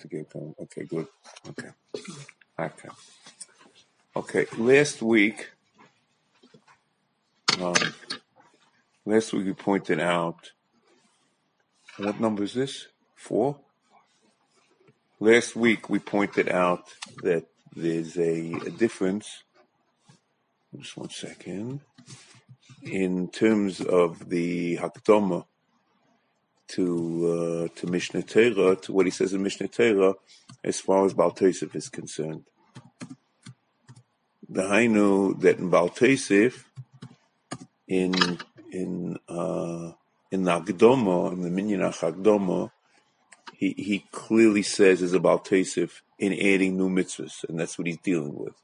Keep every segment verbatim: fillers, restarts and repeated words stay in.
to get going. Okay, good. Okay. Okay. Okay. Last week, um, last week we pointed out, what number is this? Four? Last week we pointed out that there's a, a difference, just one second, in terms of the Hakdama to uh, to Mishnah Torah, to what he says in Mishnah Torah, as far as Baal Tosef is concerned. The Hainu that in Baal Tosef, in in uh, in the Hakdama, in the Minyan Hakdama, he he clearly says is about Baal Tosef in adding new mitzvahs, and that's what he's dealing with.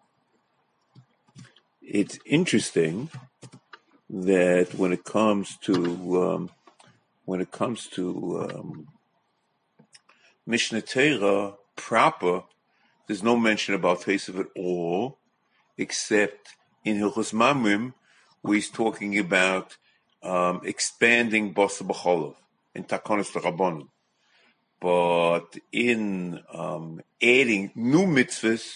It's interesting that when it comes to um, when it comes to um, Mishnah Torah proper, there's no mention about Tosef at all, except in Hilchos Mamrim, where he's talking about um, expanding Basa B'Cholov in Takonos L'Rabbanon. But in um, adding new mitzvahs,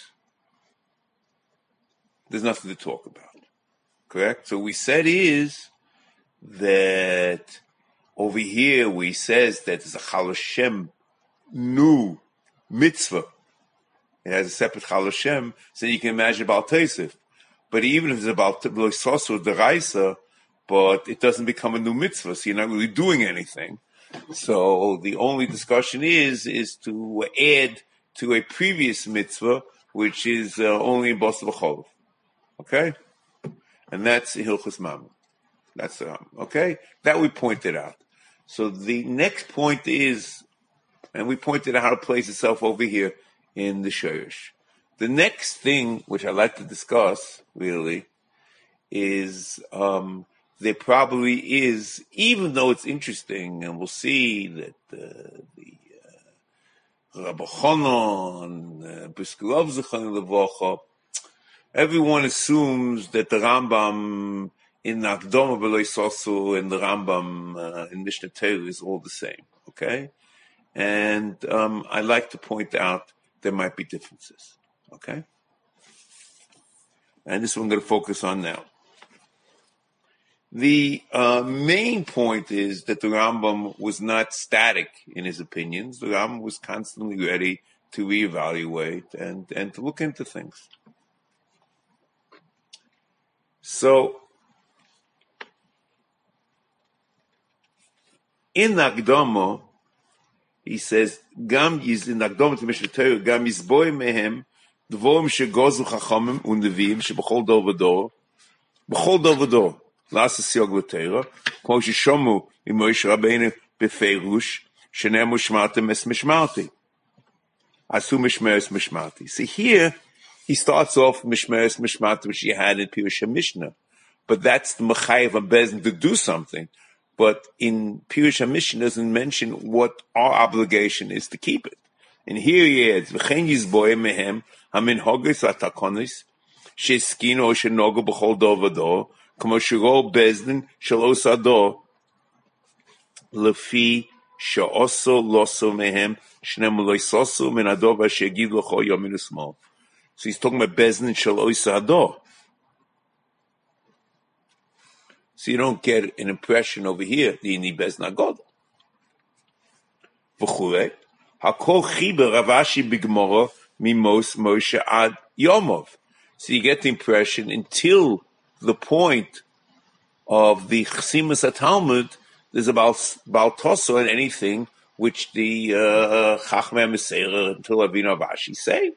there's nothing to talk about. Correct? So we said is that over here we says that there's a Chal Hashem new mitzvah. It has a separate Chal Hashem, so you can imagine about Tosef. But even if it's about Loisosu Deraisa, but it doesn't become a new mitzvah, so you're not really doing anything. So the only discussion is is to add to a previous mitzvah, which is uh, only in Basa B'Cholov. Okay? And that's Hilchos Mamrim. That's um, okay. That we pointed out. So the next point is, and we pointed out how it plays itself over here in the Shoresh. The next thing which I'd like to discuss really is um, there probably is, even though it's interesting, and we'll see that uh, the uh, Rabbi Chanan, uh, Brisker Rav Zechariah Levacha, everyone assumes that the Rambam in the Hakdama B'Loisosu and the Rambam uh, in Mishnah Torah is all the same, okay? And um, I like to point out there might be differences, okay? And this is what I'm going to focus on now. The uh, main point is that the Rambam was not static in his opinions. The Rambam was constantly ready to reevaluate and, and to look into things. So, in Hakdama, he says, "Gam is in Hakdama to Mishnah Torah, gam yizboi mehem dvorim shegozu chachamim u'neviim shebachol dor v'dor, b'chol dor v'dor, la'as siyog l'Torah, kol sheshomu imoish Rabbeinu befeirush, shenemu shmartem es mishmarti, asu mishmeres mishmarti." See here, he starts off mishmeres mishmarti, which he had in Pirush HaMishnah, but that's the mechayev of Bezdin to do something. But in Pirush HaMishnah doesn't mention what our obligation is to keep it. And here he adds, "V'chein yizboye mehem haminhogos atakonis sheskino shenogo b'chol dor v'dor k'mo shiro Bezdin shelo sador lefi she'oso loso mehem shnem loisoso min ador v'shegid l'cho yomin usmol." So he's talking about Bezdin shelo sador. So you don't get an impression over here that you need Bezdin HaGodol. V'churei, hakol chiber Rav Ashi b'Gemara mimos Moshe ad Yomov. So you get the impression until the point of the Chsimus HaTalmud, there's about Baal Toso and anything which the uh, Chachmei HaMeseira until Avinu Rav Ashi say.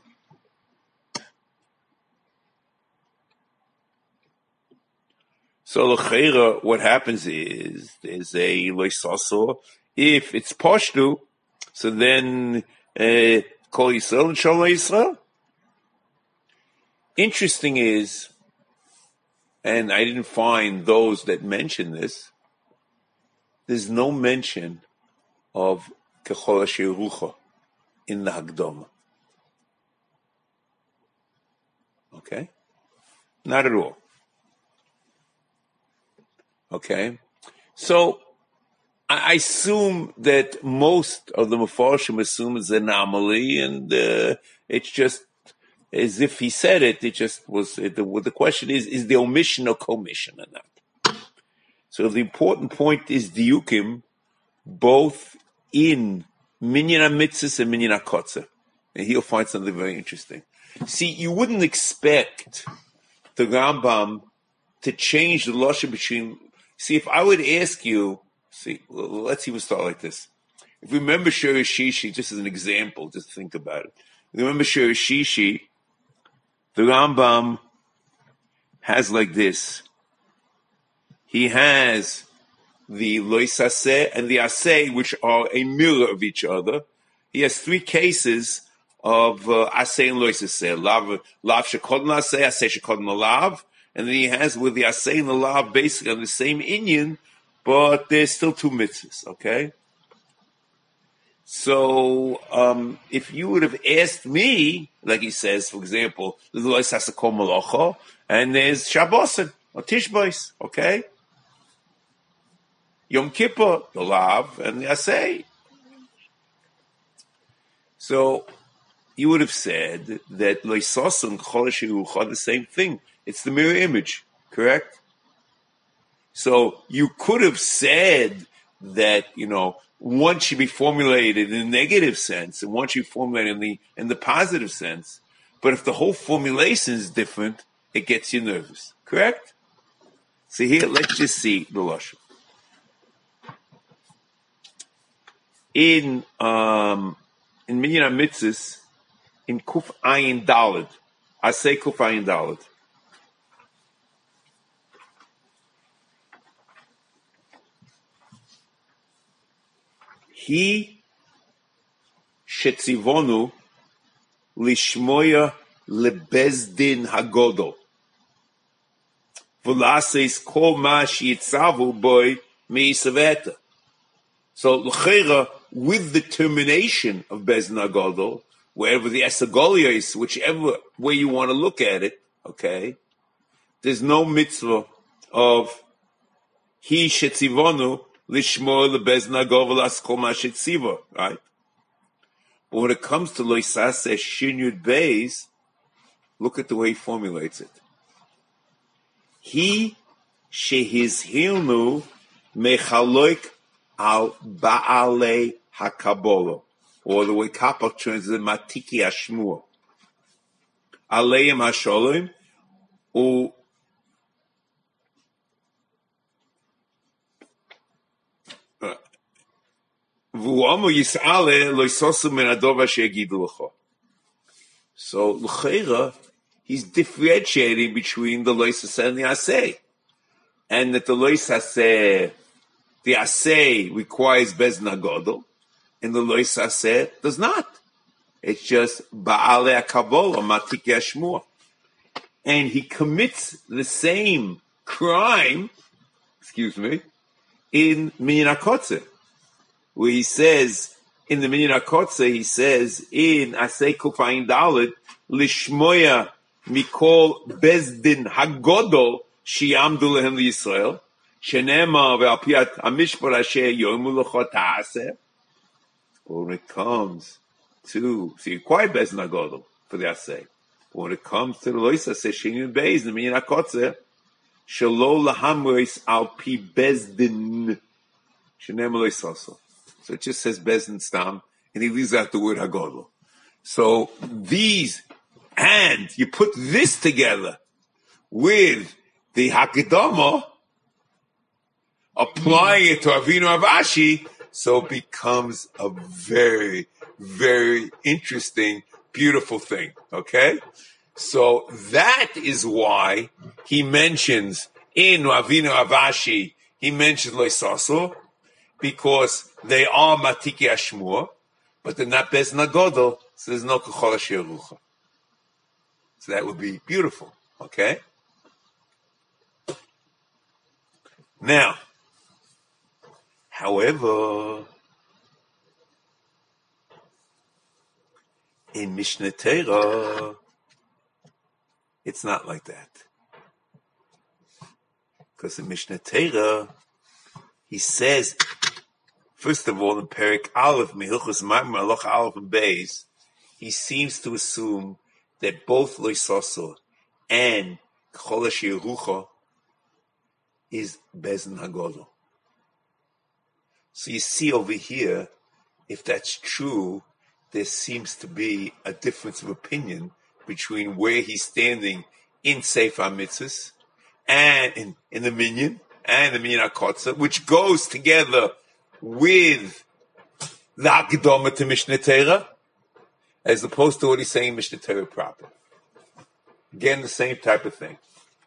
So l'cheira, what happens is there's a loisaso. If it's pashtu, so then uh, Kol Yisrael and Shalom Yisrael. Interesting is, and I didn't find those that mention this, there's no mention of Kechol Asher Rucha in the Hakdama. Okay? Not at all. Okay, so I assume that most of the Mefarshim assume it's an anomaly, and uh, it's just as if he said it. It just was. It, the, the question is: is the omission or commission or not? So the important point is diukim, both in minyan mitzvahs and minyan hakotza, and he'll find something very interesting. See, you wouldn't expect the Rambam to change the lashon between. See, if I would ask you. See, let's even start like this. If you remember Shirishishi, just as an example, just think about it. Remember Shirishishi, the Rambam has like this. He has the Lois Aseh and the Aseh, which are a mirror of each other. He has three cases of uh, Aseh and Lois Aseh. Lav, lav shekodn Aseh, Aseh shekodn Lav. And then he has with the Aseh and the Lav basically on the same inyan, but there's still two mitzvahs, okay? So, um, if you would have asked me, like he says, for example, there's Lois Hasakol Malacha, and there's Shabbosin, or Tishbais, okay? Yom Kippur, the Lav, and the Aseh. So, you would have said that Loisos and Chodesh Yerucha are the same thing. It's the mirror image, correct? So you could have said that, you know, one should be formulated in the negative sense and one should be formulated in the in the positive sense. But if the whole formulation is different, it gets you nervous. Correct? So here, let's just see the lashon. In um in Minyan HaMitzvos, in Kuf Ayin Daled, I say Kuf Ayin Daled. He shetzivonu lishmoya lebezdin hagodol v'laseis kol ma sheyitzavu boy meisaveta. So l'cheira, with the termination of bezdin hagodol, wherever the esagolia is, whichever way you want to look at it, okay, there's no mitzvah of he shetzivonu lishmor lebezna govelas kol mashetziva, right? But when it comes to loisase shinyud beis, look at the way he formulates it. He shehizhilnu mechaloik al baale hakabolo, or the way Kappa translates matiki ashmua, aleim hasholim u So, l'cheira, he's differentiating between the lois haseh and the aseh, and that the lois haseh, the aseh requires bezdin hagodol, and the lois haseh does not. It's just ba'alei hakabol or matik yashmua, and he commits the same crime, excuse me, in minyan hakotze, where he says, in the Minyan HaKotze, he says, in Asei Kufayin Dalet, Lishmoya Mikol Bezdin Hagodol Shiyamdu Lehem Yisrael, Shenema Ve'alpiat Amishpar Asher Yomu L'chot Ha'aseh. When it comes to, so you require Bezdin Hagodol for the Asei. But when it comes to the Lois Aseh, Shinyan Beis, the Minyan HaKotze, Shelo Lahamreis Al Pi Bezdin, Shenema Loisoso. So it just says Bezdin Stam, and he leaves out the word Hagodol. So these, and you put this together with the Hakadama, applying it to Avinu Avashi, so it becomes a very, very interesting, beautiful thing. Okay? So that is why he mentions in Avinu Avashi, he mentions Loisaso, because they are matiki ashmur, but they're not bezdin hagodol, so there's no kachol sherucha. So that would be beautiful, okay? Now, however, in Mishneh Torah, it's not like that. Because in Mishneh Torah, he says First of all, in Perek Aleph, Mehilchos Mamrim, Halacha Aleph and Beis, he seems to assume that both Loisosel and K'chol Asher Yerucha is Bezdin Hagadol. So you see over here, if that's true, there seems to be a difference of opinion between where he's standing in Sefer HaMitzvos and in, in the Minyan and the Minyan HaKotzer, which goes together with the Hakdama to Mishnah Torah, as opposed to what he's saying Mishnah Torah proper. Again, the same type of thing.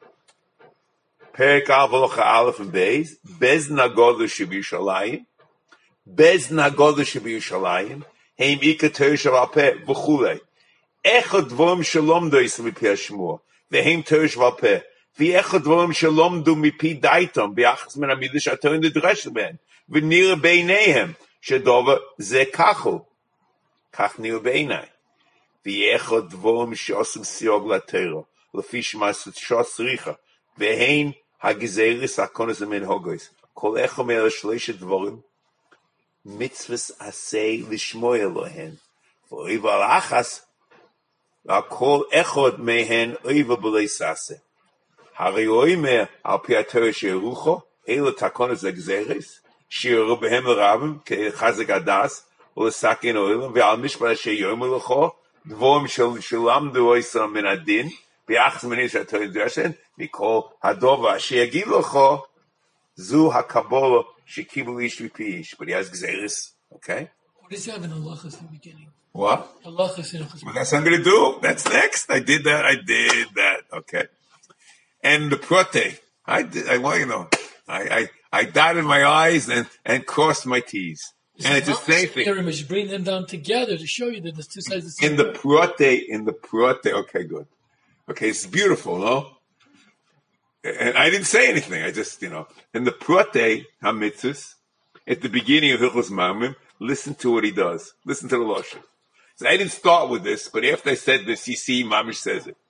Perek Aleph Aleph and Beis, Bezdin Hagadol Shebiyushalayim, Bezdin Hagadol Shebiyushalayim, Heim Ika Torah Sheval Peh v'chulei. Echad dvorim shalomdu is mipi Hashmua, v'heim Torah Sheval Peh. V'echad dvorim shalomdu mipi Daitom, v'achas min hamidrash ator in the Dresher ben, v'nira beineihem, shedova ze kachu, kach nira beinai. V'echad dvorim sheosim siog la Torah, lefish ma'asut shos richa, v'heim hagizeris hakonos amin hogos. Kol echad me'el shleisha dvorim, mitzvahs asay lishmoy Elohen. V'oiva al-achas, v'akol echad mehen oiva b'lei sase. Hari oimer al pi ha-Torah she'erucho, eilo takonos ha'gzeres, she'eru behem l'rabim, ke'chazek adas, u'lesakin oilam, v'al mishpat she'yomer l'cho, dvorim she'lamdu oisam min adin, v'achas min ish ha-Torah d'reshen, mikol hadova she'yagid l'cho, zu ha-kabola she'kibul ish v'pi ish. But he has gzeres, okay? What does he have in halachas in the beginning? What? Halachas in halachas. Well, that's what I'm going to do. That's next. I did that. I did that. Okay. And the prote. I did. I want you to know. I, I, I dotted my I's and, and crossed my T's. It's and it's the same thing. You should bring them down together to show you that there's two sides of the same In the prote, in the prote. Okay, good. Okay, it's beautiful, no? And I didn't say anything. I just, you know, in the prote HaMitzvos, at the beginning of Hilchos Mamrim, listen to what he does. Listen to the Lashon. So I didn't start with this, but after I said this, you see, Mamish says it.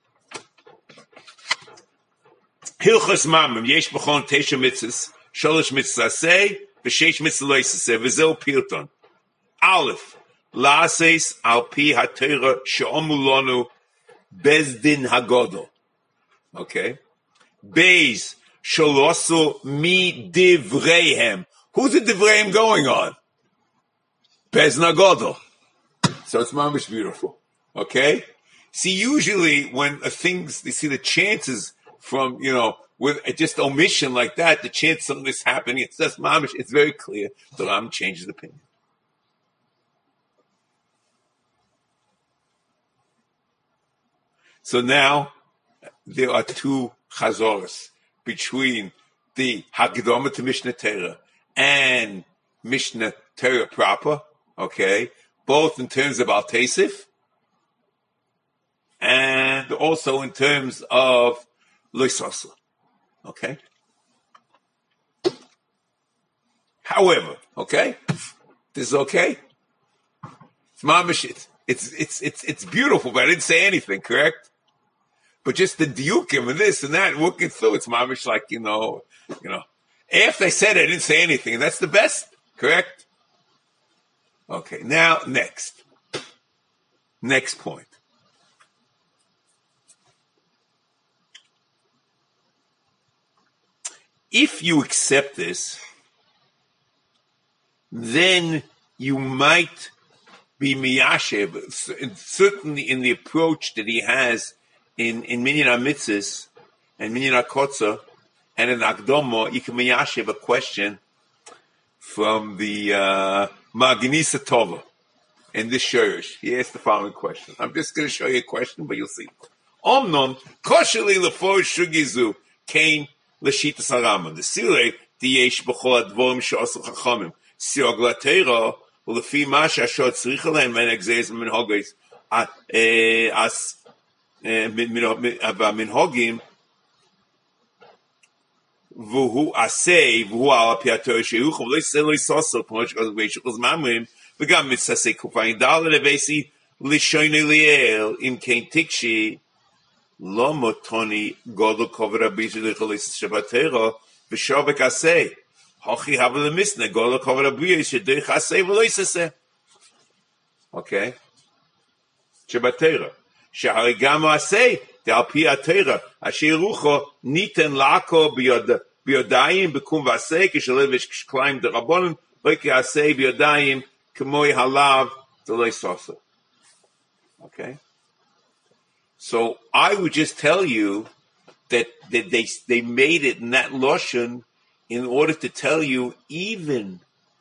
Hilchos Mamrim, yesh b'chon tesha mitzvos, sholosh mitzvos aseh, v'sheish mitzvos lo yisaseh, v'zeu pilton. Aleph, la'ases al pi ha-Torah she'omu lonu bezdin hagadol. Okay? Beis, sholosu mi divreihem. Who's the divreihem going on? Bezdin hagadol. So it's mamish beautiful, okay? See, usually when a things, you see the chances from, you know, with just omission like that, the chance something is happening, it's just mamish, it's very clear. The Ram changes opinion. So now, there are two chazoras between the Hakdama to Mishnah Torah and Mishnah Torah proper, okay? Both in terms of Al-Tasif and also in terms of Loisosel. Okay? However, okay? This is okay? It's mamish, it's, it's, it's, it's, it's beautiful, but I didn't say anything, correct? But just the diukim and this and that, working through, it's mamish like, you know, you know. After I said it, I didn't say anything, and that's the best, correct? Okay, now, next. Next point. If you accept this, then you might be miyashev, certainly in the approach that he has in, in Minyan HaMitzvos and Minyan HaKotzer and in Akdomo, you can miyashev a question from the uh, Magnisa Tova in this Shurish. He asked the following question. I'm just going to show you a question, but you'll see. Omnon, kosheli lefor shugizu, kain l'shitas haraman. The sirei, diyesh b'chol advorim she'osu chachamim. Siog l'teira, u'lefi ma she'ashot tzrich alein men egzeis minhogis, as minhogim, והוא עשה, והוא על פי התורה שיוך, ולא יעשה לו יסוסו, כמו שכתוב בישוחס מאמרים, וגם מצטעסי קופאים דל לבייסי לשוין אליאל, אם כן תקשי, לא מותוני גודל כובד רבי שלך לסשבתרו, ושובק עשה, Hochi Havle Misne, Gola Kovra Bria, Shedei Chasei Veloisase. Okay? Shebatera. Shaharigamo Asei, the Alpi Atera, Asher Rucho, Niten Lako, Biodayim, Bekum Vasei, Kishalevish Klein, the Rabbonim, Loiki Asei, Biodayim, Kamoi Halav, the Leisosa. Okay? So I would just tell you that, that they they made it in that Lashon in order to tell you, even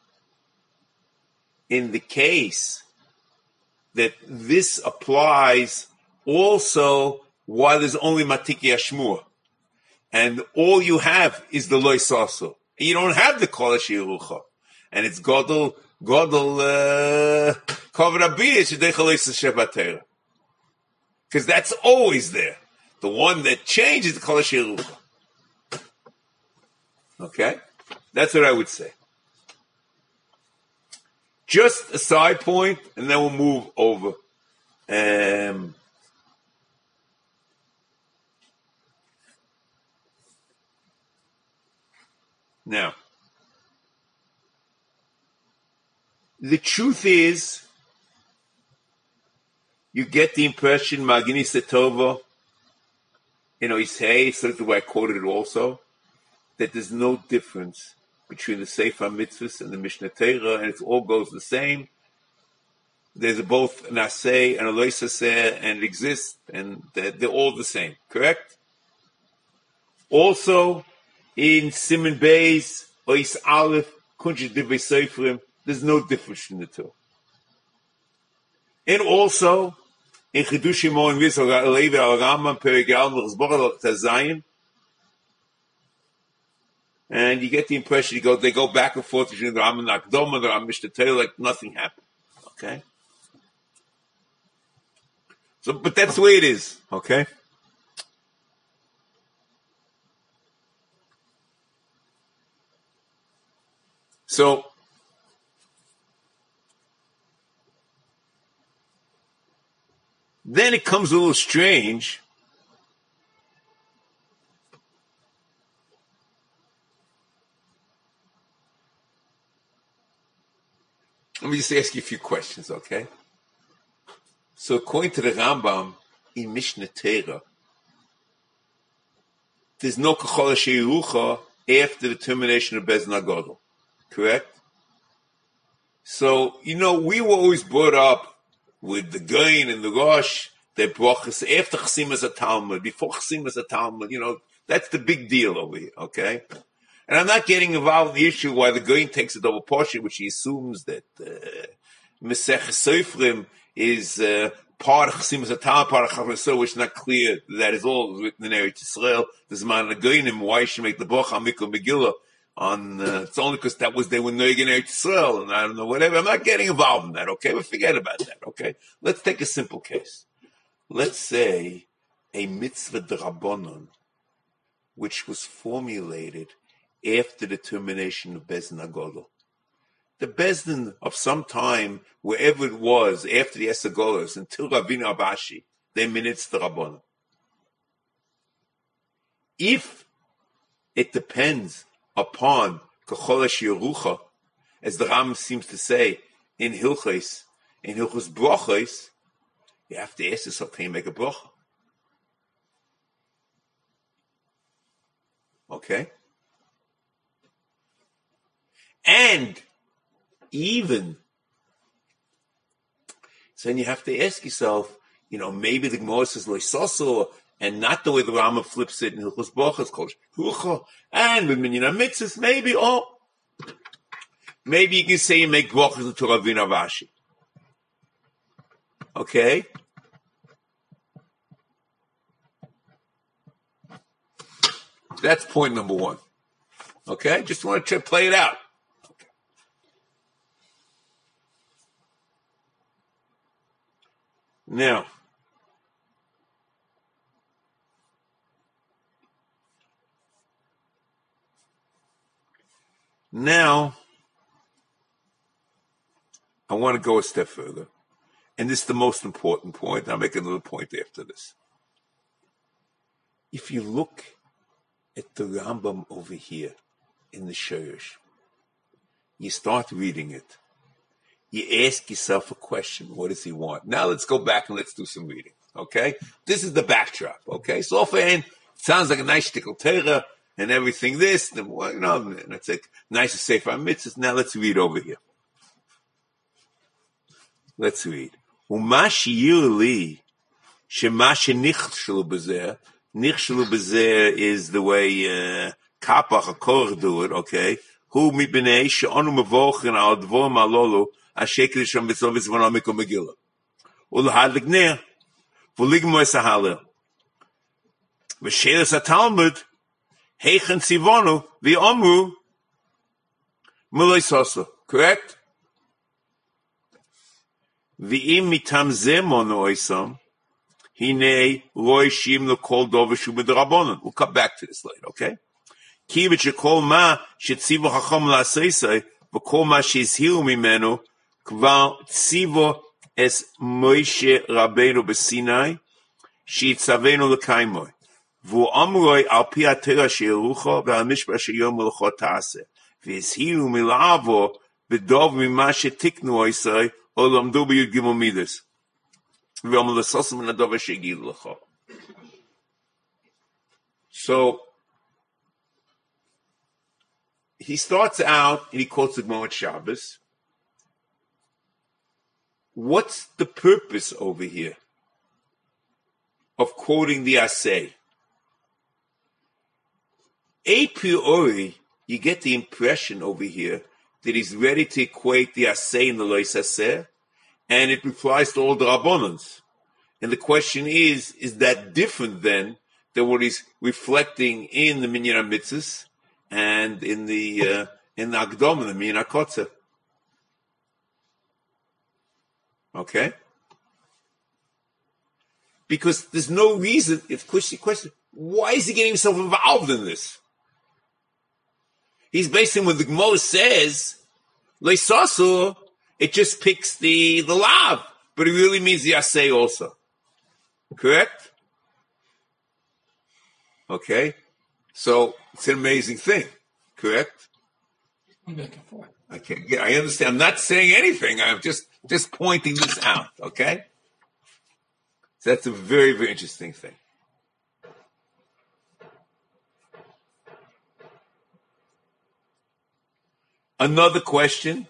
in the case that this applies also while there's only Matiki Ashmur, and all you have is the Loy Saso. You don't have the Kol Shirucha, and it's Godel Godel Kovrabiyah Shedechalisa Shebatera. Because that's always there. The one that changes the Kol Shirucha. Okay? That's what I would say. Just a side point, and then we'll move over. Um, now, the truth is, you get the impression, Magini Setova, you know, he's hey, so that's the way I quoted it also, that there's no difference between the Sefer Mitzvahs and the Mishnah Torah, and it all goes the same. There's both an Aseh and a Lo Yisaseh, and it exists, and they're, they're all the same, correct? Also, in Siman Beis, Ois Aleph, Kunjish Divrei Seifrim, there's no difference in the two. And also, in Chidushim Moin Vizor Levi Al Rambam Perek Al Mechzborah Tazayin, and you get the impression you go they go back and forth between the Rambam Akdom and the Rambam Mishnah Torah like nothing happened. Okay, so but that's the way it is. Okay, so. Then it comes a little strange. Let me just ask you a few questions, okay? So according to the Rambam in Mishnah Torah, there's no Kachol She'irucha after the termination of Bez Nagodol, correct? So, you know, we were always brought up with the Gain and the Rosh, they brachas after Chasimas a Talmud, before Chasimas a Talmud, you know, that's the big deal over here, okay? And I'm not getting involved in the issue why the Gain takes a double portion, which he assumes that Mesech uh, Seifrim is uh, part of Chasimas a Talmud, part of Chavasor, which is not clear that is all written in Eretz Yisrael. There's man the Gainim, why you should make the bracha on Mikra Megillah on, uh, it's only because that was, they were Noig in Eretz Yisrael, and I don't know, whatever. I'm not getting involved in that, okay? But forget about that, okay? Let's take a simple case. Let's say a mitzvah d'Rabbanon, which was formulated after the termination of Bezdin HaGodol. The Bezdin of some time, wherever it was, after the Esagolos, until Ravina Abashi, they minutes d'Rabbanon. If it depends upon Kachol She'irucha, as the Ram seems to say in Hilchos, in Hilchos Brachos, you have to ask yourself, can you make a bracha? Okay? And even, so then you have to ask yourself, you know, maybe the Gemara says Lo Yisasor, and not the way the Rambam flips it in Hilchos Brachos, called Rucha, and with Minyan HaMitzvahs, maybe, oh, maybe you can say you make brachos to Ravina Avashi. Okay? That's point number one. Okay? Just want to play it out. Okay. Now, Now, I want to go a step further. And this is the most important point. I'll make another point after this. If you look at the Rambam over here in the Shorish, You start reading it. You ask yourself a question. What does he want? Now let's go back and let's do some reading. Okay? This is the backdrop. Okay? So offhand, it sounds like a nice shtickle Torah and everything this. And, well, you know, and it's like nice to say for our mitzvahs. Now let's read over here. Let's read. Uma shiyir li shema shenichshelu b'zeh. Nichshelu b'zeh is the way uh, Kapach or Korach do it, okay? Hu mipnei she'onu mevochen al dvorim alolu ashekel sham v'tzov v'zvon amikol megillah. Ulahad l'gneh v'ligmo es ha'halel. V'sheres ha'talmud heichen tzivonu v'omru muloi soso. Correct? V'im mitam zeh mono oisam hine loy shim l'kol dover shu b'drabonon. We'll come back to this later, okay? Ki v'shekol ma shetzivo chacham la'aseisai v'kol ma shezhiru mimenu kvar tzivo es Moshe Rabbeinu b'Sinai shitzavenu l'kaimoi v'u amroi al pi ha'torah she'erucho v'al mishpah she'yom l'cho ta'aseh v'ezhiru mil'avo v'dov mima shetiknu oisai o lamdu b'yud gimel midas v'om l'sosam v'nadover she'gilu l'cho. So he starts out and he quotes the Gemara Shabbos. What's the purpose over here of quoting the Asay? A priori, you get the impression over here that he's ready to equate the Asay and the Lois Aseh, and it applies to all the Rabbanans. And the question is, is that different then than what he's reflecting in the Minyan HaMitzvahs and in the uh, in the Agdom and the Minyan HaKotzer? Okay? Because there's no reason, it's a question, why is he getting himself involved in this? He's basically, when the Gemara says, Leisasu, it just picks the, the lav, but it really means the Asay also. Correct? Okay? So, it's an amazing thing. Correct? I'm back and forth. I can't get, I understand. I'm not saying anything. I'm just, just pointing this out. Okay? So that's a very, very interesting thing. Another question.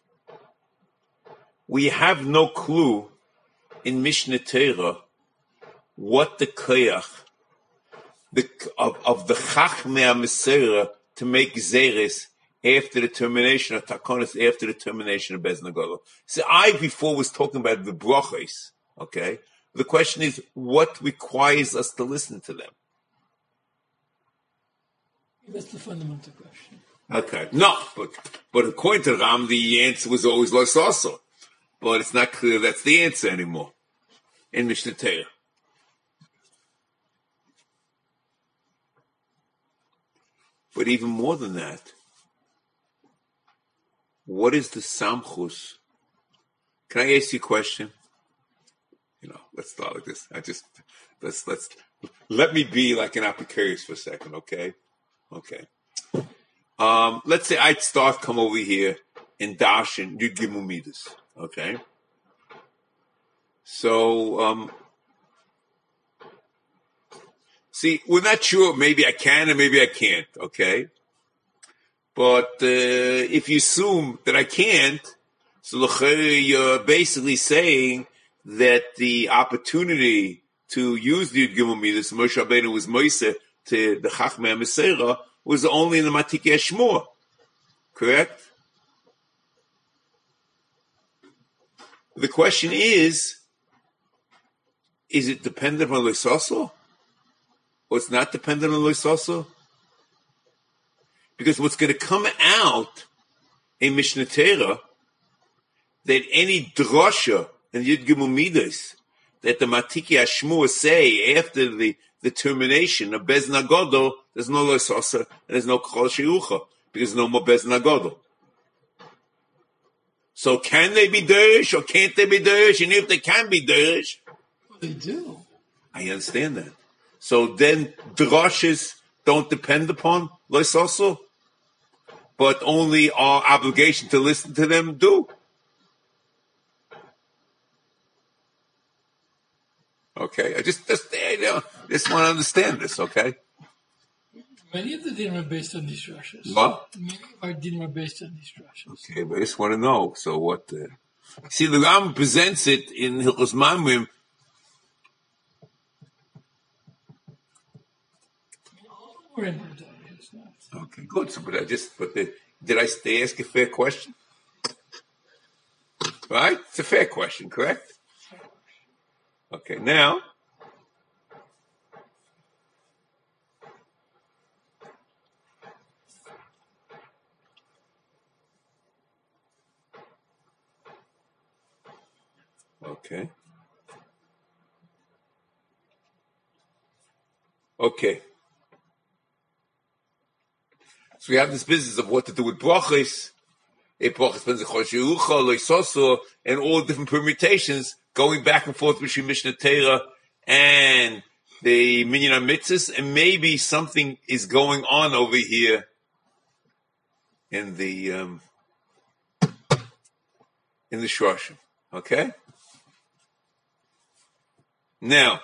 We have no clue in Mishnah Torah what the koyach the, of, of the Chachmei HaMesorah to make Zeres after the termination of Takonis, after the termination of Beis Nagolo. So I before was talking about the brachos, okay? The question is, what requires us to listen to them? That's the fundamental question. Okay. No, but, but according to Ram, the answer was always Los also. But it's not clear that's the answer anymore in Mishnah Torah. But even more than that, what is the samchus? Can I ask you a question? You know, let's start like this. I just let's let's let me be like an apicarius for a second, okay? Okay. Um, let's say I'd start come over here in Darshan, you'd give me midas, okay? So um see, we're not sure. Maybe I can and maybe I can't, okay? But uh, if you assume that I can't, so you're basically saying that the opportunity to use the Yud Gimel Midas, Moshe Rabbeinu was Moiseh to the Chachmei HaMesorah, was only in the Matikei Shmua, correct? The question is, is it dependent on Loisaso? Or it's not dependent on Loisaso? Because what's going to come out in Mishnah Torah, that any drasha in Yud Gimel Midas, that the Matikei Shmua say after the, the termination of Beis Nagadol, there's no Loisaso, and there's no Kol Sheyucha, because there's no more Beis Nagadol. So can they be derish or can't they be derish? And if they can be derish, They do. I understand that. So then drashes don't depend upon Loisaso? but only our obligation to listen to them do. Okay, I just just you know, just want to understand this. Okay. Many of the dinim are based on these drushes. What? Many of our dinim are based on these drushes. Okay, but I just want to know. So what? Uh, see, the Ram presents it in Hilchos Mamrim. We're in the it's not. Okay, good. So, but I just, but the, did I stay ask a fair question? Right? It's a fair question, correct? Okay, now. Okay. Okay. So we have this business of what to do with brachos, and all different permutations going back and forth between Mishnah Torah and the Minyan HaMitzvahs, and maybe something is going on over here in the um, in the Shloshim. Okay? Now,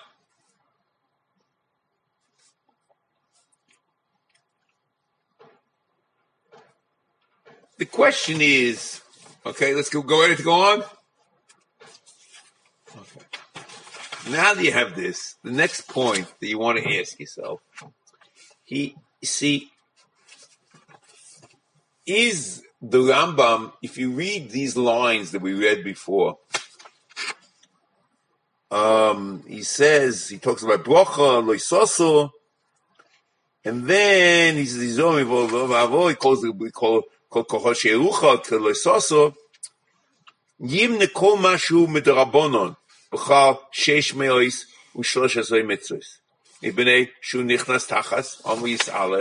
the question is, okay, let's go, go ready to go on? Okay. Now that you have this, the next point that you want to ask yourself, he, see, is the Rambam, if you read these lines that we read before, um, he says, he talks about brocha, loisoso, and then he says, he calls it, we call כל כוחו שירוחה, כלויסוסו, ימנה כל משהו מדרבנון, בכלל שש מאויס ושלוש עשרה מצוות. מפני שהוא נכנס תחת, עמו יסעלה.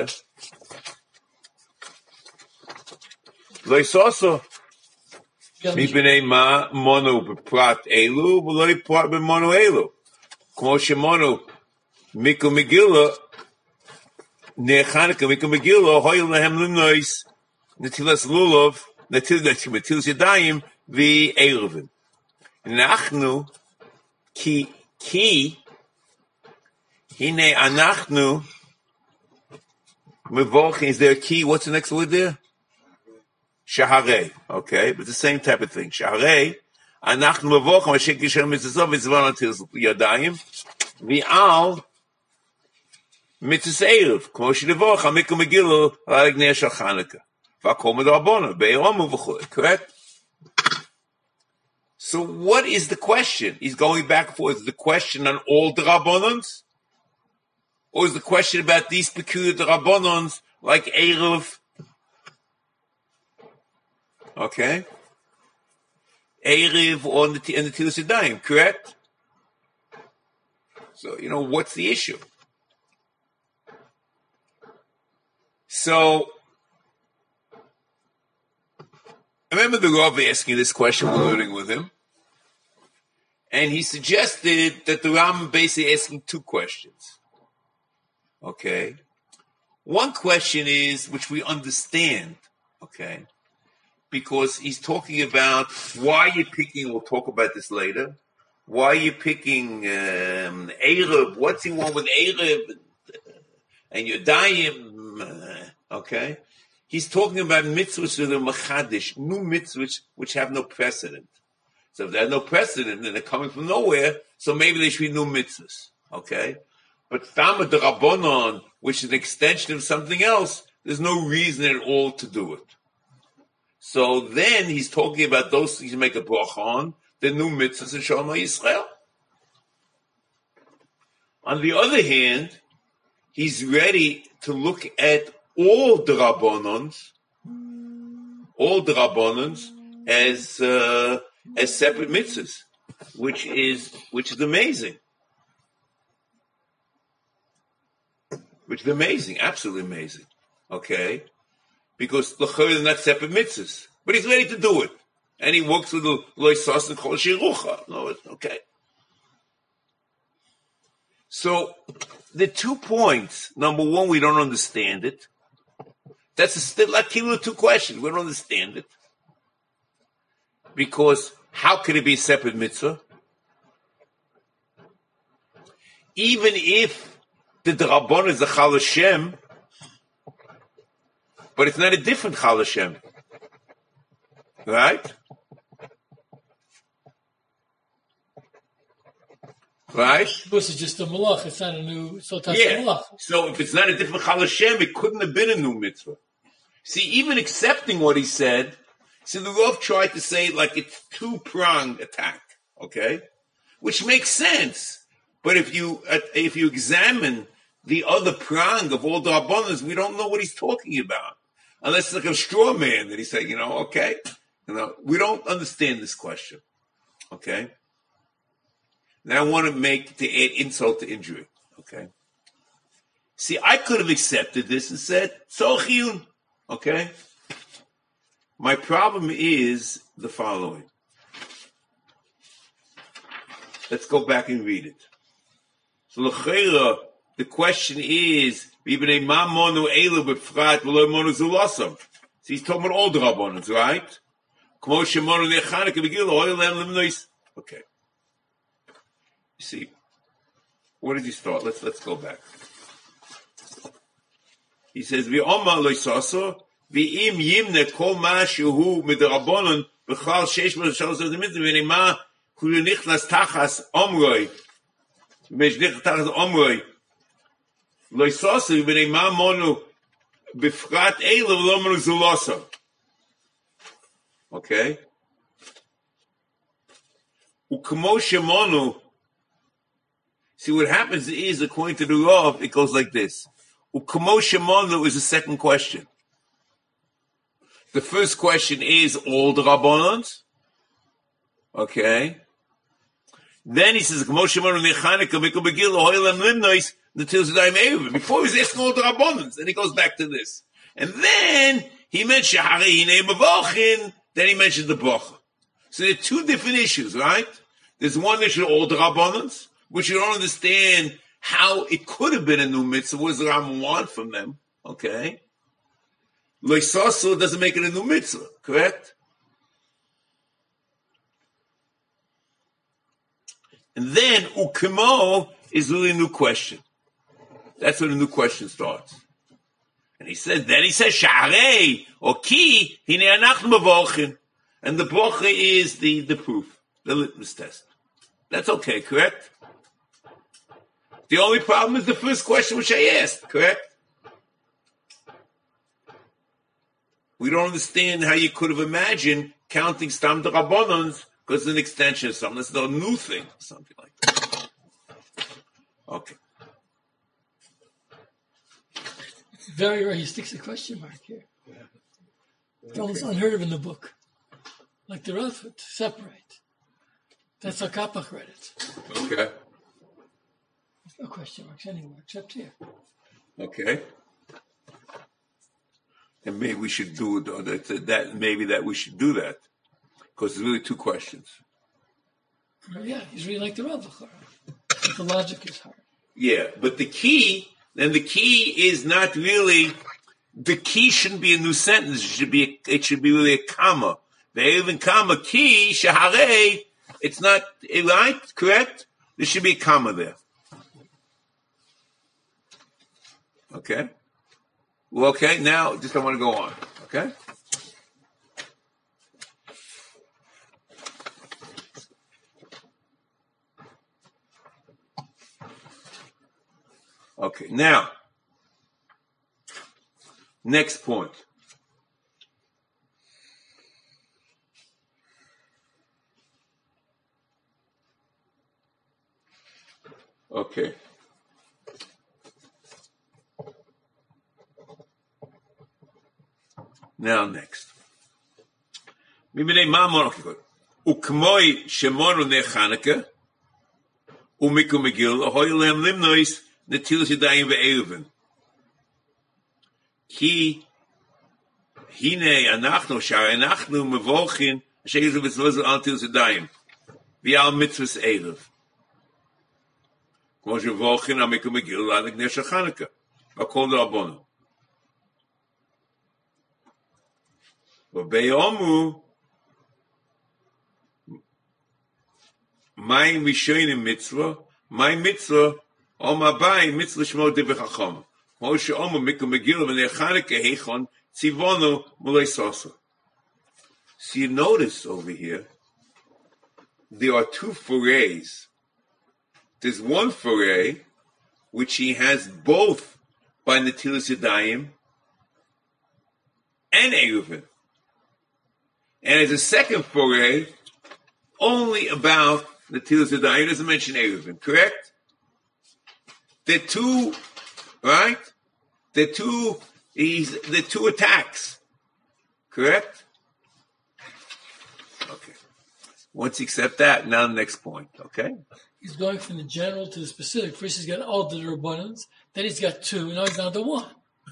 לויסוסו, מפני מה מונו בפרט אלו, ולא פרט במונו אלו. כמו שמונו, מיקו מגילו, נאחנקה, מיקו מגילו, הויל להם למנויס, Netilas Lulov, Netilas Yadayim, the Eruvin. Nachnu, ki, ki, hine anachnu, mevoch, is there a key? What's the next word there? Shaharei. Okay, but the same type of thing. Shaharei, anachnu mevoch, Mashik Yishem Mitzvah, Mitzvah Netilas Yadayim, v'al, Mitzvah Eruv, Kmo Shnevoch, Amiku Megillah, Alagnei Shal Chanukah. Correct? So what is the question? He's going back and forth. Is the question on all the Rabbanons? Or is the question about these peculiar Rabbanons like Eruv? Okay? Eruv or the Netilas Yadayim, correct? So, you know, what's the issue? So, I remember the Rav asking this question, we're learning with him, and he suggested that the Ram basically asking two questions. Okay? One question is, which we understand, okay, because he's talking about why you're picking, we'll talk about this later, why you're picking um, Erev, what's he want with Erev, and Yodayim, okay? He's talking about mitzvahs that are machadish, new mitzvahs which have no precedent. So if they have no precedent and they're coming from nowhere, so maybe they should be new mitzvahs. Okay? But Tama de Rabbanon, which is an extension of something else, there's no reason at all to do it. So then he's talking about those things you make a bracha on, the new mitzvahs in Shalom Yisrael. On the other hand, he's ready to look at all the Rabbanons, all the Rabbanons as uh, as separate mitzvahs, which is which is amazing, which is amazing, absolutely amazing. Okay, because l'chayr is not separate mitzvahs, but he's ready to do it, and he works with the loisas and kol shirucha. No, okay. So the two points: number one, we don't understand it. That's a still like two questions. We don't understand it. Because how can it be a separate mitzvah? Even if the D'Rabbanan is a Chal Hashem, but it's not a different Chal Hashem. Right? Right? This is just a malach. It's not a new sotas yeah. malach. So if it's not a different Chal Hashem, it couldn't have been a new mitzvah. See, even accepting what he said, see, the Rav tried to say it like it's two-pronged attack, okay? Which makes sense. But if you uh, if you examine the other prong of all the Rabbanos, we don't know what he's talking about. Unless it's like a straw man that he's saying, you know, okay. You know, we don't understand this question. Okay? Now I want to make, to add insult to injury. Okay? See, I could have accepted this and said, so chiyun. Okay? My problem is the following. Let's go back and read it. So l'cheira, the question is, so he's talking about all the Rabbanans, right? Okay. You see, where did he start? Let's let's go back. He says, "V'omar loisaso v'im yimne kol ma shehu midrabanan b'chal sheish b'shalosh mitzvah v'nema kulu nichnas tachas omroi v'mesh nichnas tachas omroi loisaso v'nema monu b'frat eila v'lomanu zulasa." Okay. Ukmo shemonu. See, what happens is, according to the Rav, it goes like this. Ukmo shemonu is the second question. The first question is all the Rabbanans. Okay. Then he says, Ukmo shemonu nechanika mikol begil hoylem limnois until zedayim eivim. Before he was asking all the Rabbanans, and he goes back to this. And then he mentioned Harei hinei mavochin. Then he mentioned the bracha. So there are two different issues, right? There's one issue, all the Rabbanans, which you don't understand how it could have been a new mitzvah. What does the Rambam want from them? Okay. Loisaso doesn't make it a new mitzvah, correct? And then ukimo is really a new question. That's when the new question starts. And he says, then he says, Sha'arei, or ki, hine anachnu mavochin. And the bracha is the, the proof, the litmus test. That's okay, correct? The only problem is the first question which I asked, correct? We don't understand how you could have imagined counting Stam de Rabbanans because it's an extension of something. That's a new thing, something like that. Okay. It's very rare he sticks a question mark here. It's almost unheard of in the book. Like the Rav, to separate. That's how Kapach read it. Okay. There's no question marks anywhere except here. Okay. And maybe we should do that. That maybe that we should do that because there's really two questions. Yeah, he's really like the Rav. The logic is hard. Yeah, but the key, and the key is not really. The key shouldn't be a new sentence. It should be. A, it should be really a comma. They even comma key shaharei. It's not right, correct? There should be a comma there. Okay. Well, okay. Now, just I want to go on. Okay. Okay. Now, next point. Okay. Now next. Ukmoi shemonu nechaneke umiku megil ahoylem limnois netilas yadayim ve'eruvin ki hine anachnu shar anachnu mevochin asher yizu v'tzlozu al tilas yadayim v'al mitzvahs eruv kmo shevochin amiku megil anik nesha chaneke v'akol d'Rabbanan. But Be'omu, my Rishonim mitzvah, my mitzvah, all my bay mitzvah shmo de bechacham. Moshe Omer mikum megillah v'nechaneke heichon tzivonu mulei sosa. So you notice over here, there are two forays. There's one foray, which he has both by Netilas Yadayim and Eruvin. And there's a second foray, only about Netilas Yadayim. He doesn't mention Eruvin, correct? They're two, right? They're two, he's, they're two attacks, correct? Okay. Once you accept that, now the next point, okay? He's going from the general to the specific. First he's got all the Rabbanans, then he's got two, now he's down to one.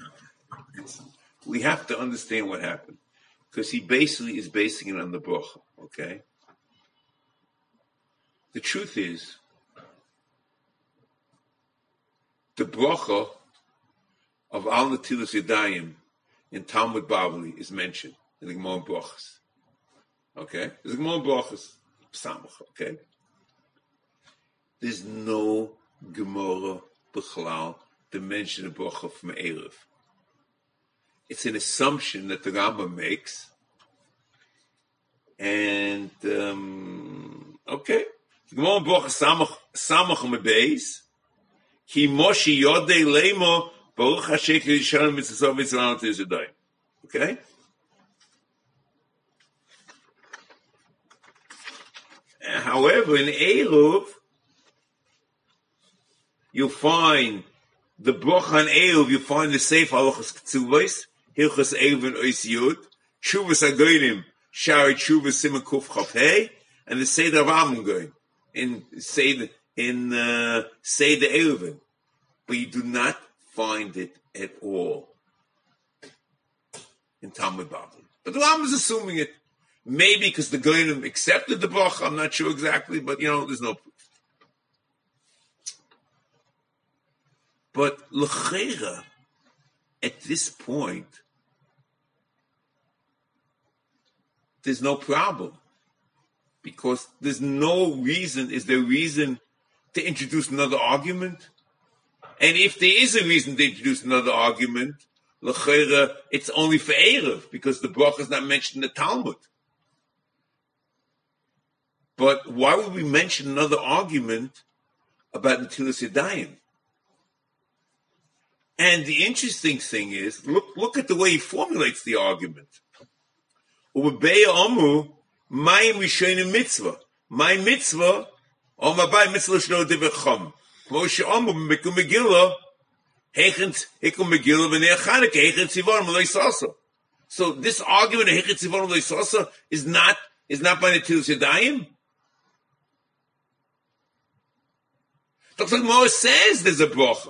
We have to understand what happened, because he basically is basing it on the bracha, okay? The truth is, the bracha of Al Netilas Yadayim in Talmud Bavli is mentioned in the Gemara Brachas. Okay? There's a Gemara Brachas, Samach, okay? There's no Gemara B'chlal that mention a bracha from Erev. It's an assumption that the Rambam makes. And, um, okay. The Gemara Brachas Samach, Samach Mebeis, Ki Moshi Yodei Leimo Baruch Hashem Yishalom Mitzvah Mitzvah Mitzvah. Okay? However, in Eruv, you'll find the Bracha on Eruv, you find the Seif Halachas K'tzuvos, Hilchas Eruv and Ois Yud, Shuvas Agoyim, Shari Shuvas Simon Kuf Chaf Hey, and the Seder of Amungoyim, in Seder, in uh, Seder Eruvin. But you do not find it at all in Talmud Bavli. But the Rambam is assuming it. Maybe because the Goyim accepted the bracha, I'm not sure exactly, but you know, there's no proof. But l'cheira, at this point, there's no problem. Because there's no reason, is there a reason to introduce another argument? And if there is a reason to introduce another argument, l'cheira, it's only for Erev, because the bracha is not mentioned in the Talmud. But why would we mention another argument about Netilas Yadayim? And the interesting thing is, look, look at the way he formulates the argument. Ubebeya omu, my rishonim mitzvah. My mitzvah, or my bay mitzvah shlo devechom. Moshe omu, mikum megillah, hechent, hikum megillah, v'nei chaneke, hechent tzivar, malay sasa. So this argument of hechent tzivar, malay sasa is not, is not by Netilas Yadayim. Doctor Gemara says there's a bracha.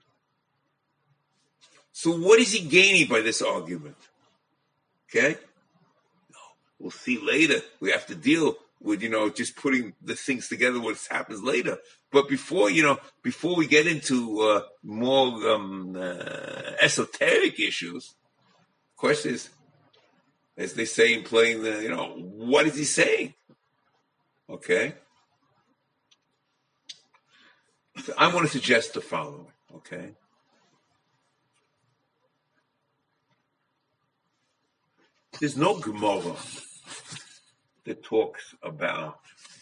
So what is he gaining by this argument? Okay? No, we'll see later. We have to deal with, you know, just putting the things together, what happens later. But before, you know, before we get into uh, more um, uh, esoteric issues, the question is, as they say in playing the, you know, what is he saying? Okay? I want to suggest the following, okay? There's no Gemara that talks about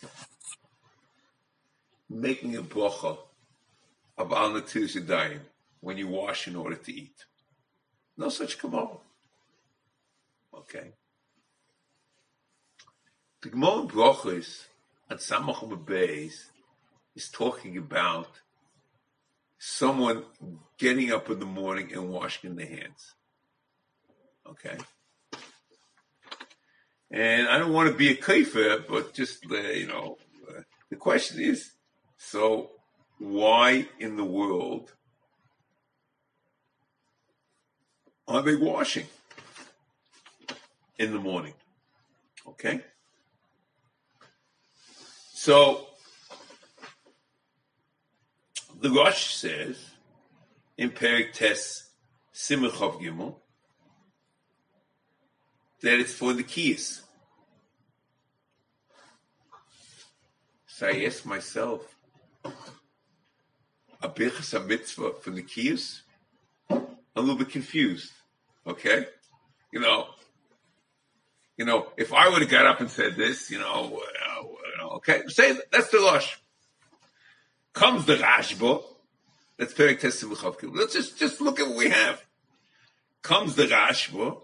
making a bracha of Al Netilas Yadayim when you wash in order to eat. No such Gemara. Okay? The Gemara in Brachos and Samach Beis is talking about someone getting up in the morning and washing their hands. Okay? And I don't want to be a kafir, but just, uh, you know, uh, the question is, so why in the world are they washing in the morning? Okay? So, the Rosh says, in Perek Tes Simcha Gimel, that it's for the keys. So I ask myself, a birchas a mitzvah for the keys? I'm a little bit confused. Okay, you know, you know, if I would have got up and said this, you know, uh, okay, say that, that's the Rosh. Comes the Rashba. Let's Perek Tessim L'Chavkim. Let's just just look at what we have. Comes the Rashba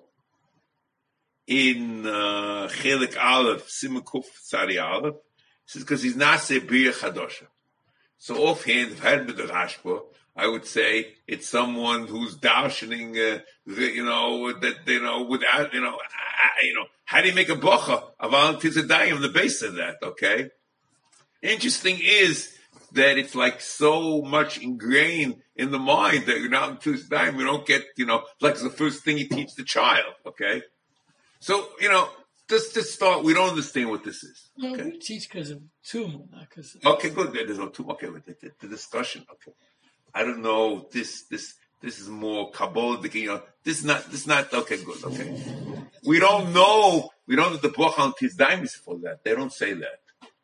in Chelik Aleph, Siman Kuf Tzadi Aleph. Says because he's Naseh Bria Chadosha. So offhand, if I had been the Rashba, I would say it's someone who's darshaning, uh, you know, that you know without, you know, I, you know, how do you make a bocha of al tizadayim on the base of that? Okay. Interesting is that it's like so much ingrained in the mind that you're not in tizadayim. We don't get, you know, like it's the first thing you teach the child. Okay. So you know. Just to start, we don't understand what this is. No, okay? we teach because of tumor, not because of... Okay, good. There's no tumor. Okay, the, the, the discussion. Okay, I don't know. This, this, this is more Kabbalistic. You know, this is not, this is not. Okay, good. Okay, we don't know. We don't know the bracha on Tizdaim is for that. They don't say that.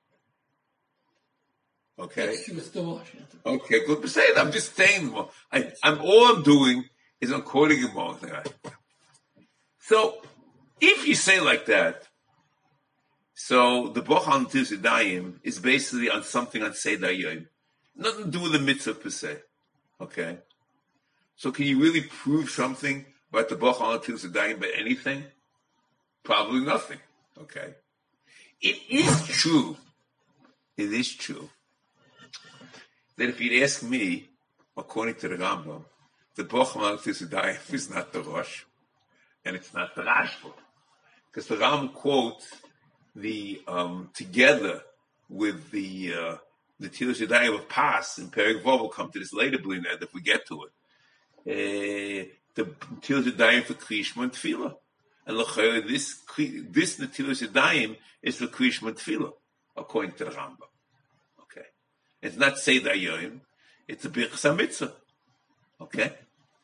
Okay. Okay, good. But say it. I'm just saying. I, I'm all I'm doing is I'm quoting him wrong. So. If you say like that, so the Bocha on Tizedayim is basically on something on Seder Yom. Nothing to do with the mitzvah per se. Okay? So can you really prove something about the Bocha on Tizedayim by anything? Probably nothing. Okay? It is true, it is true, that if you'd ask me, according to the Rambam, the Bocha on Tizedayim is not the Rosh, and it's not the Rashba. Because the Ram quotes the um, together with the uh, the Tilush Yadayim of Pas in Perek Vav. We'll come to this later, believe that if we get to it. Uh, the Tilush Yadayim for Krishma and Tefillah, and l'chayr this this Tilush Yadayim is for Krishma and Tefillah, according to the Rambam. Okay, it's not Seder Yom; it's a Birchas HaMitzvah. Okay.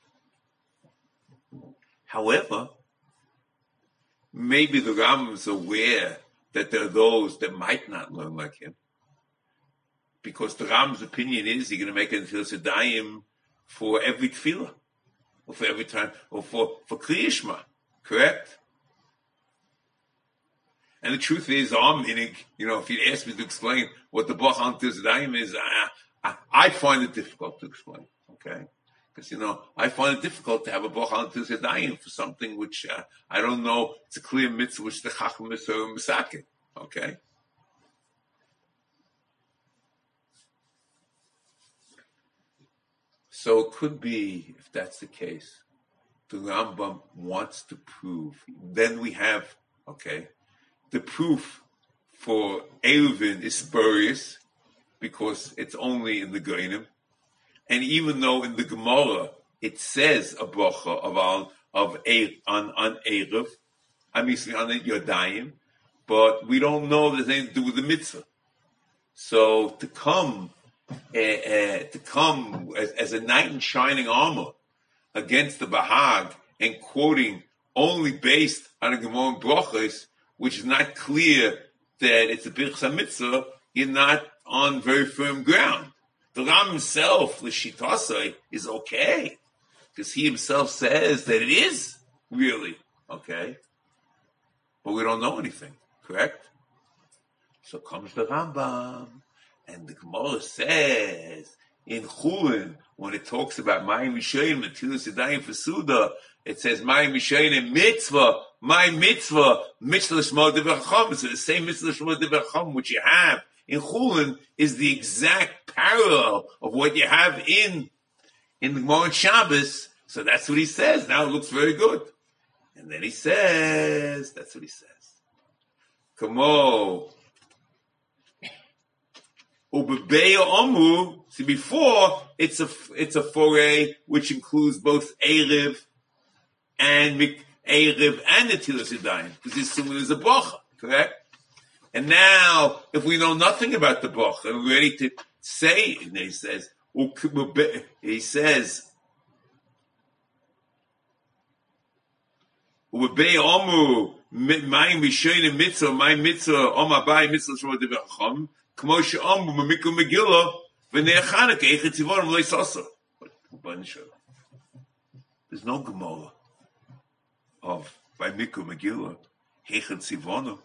However, maybe the Rambam is aware that there are those that might not learn like him, because the Rambam's opinion is you're going to make a Tefillah Sedayim for every tefillah, or for every time, or for for Kriya Shema, correct? And the truth is, our meaning, you know, if you'd ask me to explain what the Bocha on Tefillah Sedayim is, I, I, I find it difficult to explain. Okay. Because, you know, I find it difficult to have a Bocha on Tefillah Sedayim for something which uh, I don't know, it's a clear mitzvah which the Chacham is Misakin, okay? So it could be, if that's the case, the Rambam wants to prove, then we have, okay, the proof for Eruvin is spurious, because it's only in the Geinim. And even though in the Gemara it says a bracha of on of a on on Erev, I mean on the Yodayim, but we don't know there's anything to do with the mitzvah. So to come uh, uh, to come as, as a knight in shining armor against the Bahag and quoting only based on a Gemara and brachas, which is not clear that it's a Birchas HaMitzvah, you're not on very firm ground. The Ram himself, L'Shittasai, is okay, because he himself says that it is really okay, but we don't know anything, correct? So comes the Rambam, and the Gemara says in Chulin, when it talks about Mayim Yishayim and Tilush Yadayim for Suda, it says Mayim Yishayim mitzvah, my mitzvah, mitzvah l'shmo divrei chacham. So the same mitzvah l'shmo divrei chacham which you have in Chulin is the exact parallel of what you have in in the Gemara Shabbos. So that's what he says. Now it looks very good. And then he says, that's what he says. Kamo Ubebeya Omu. See, before it's a it's a foray which includes both Erev and Erev and the Tilush Yadayim, because it's similar as a bracha, correct? And now, if we know nothing about the bracha and we're ready to say, and he says, he says, Ubebeya Omu my Rishayim mitzvah, my mitzvah, Om Abai mitzvah Shema Devacham, Kmo she'om b'Miku Megillah, v'nei Chanukah Eichet Tzivonim lo Yisasa. There's no Gemara of by Miku Megillah Eichet Tzivonim.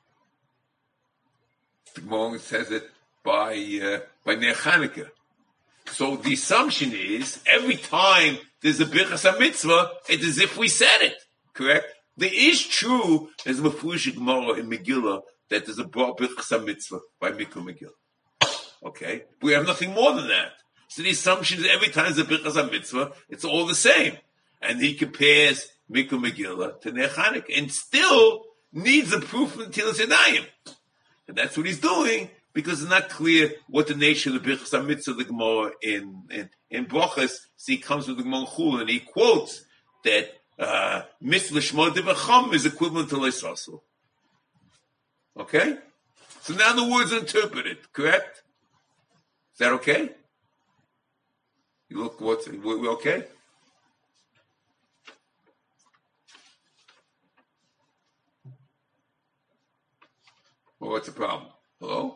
The Gemara says it by uh, by Ner Chanukah. So the assumption is every time there's a Birchas HaMitzvah, it's as if we said it. Correct? There is true, there's a Mefurish Gemara in Megillah that there's a Birchas HaMitzvah by Miku Megillah. Okay? We have nothing more than that. So the assumption is every time there's a Birchas HaMitzvah, it's all the same. And he compares Miku Megillah to Ner Chanukah and still needs a proof from Tilas Yadayim. And that's what he's doing, because it's not clear what the nature of the Birchas HaMitzvah of the Gemara in, in, in Brochus. So he comes with the Gemara Chul and he quotes that Mitzvah Shema Devacham is equivalent to Leis Rasul. Okay? So now the words are interpreted, correct? Is that okay? You look, what's, we we okay? Well, what's the problem? Hello?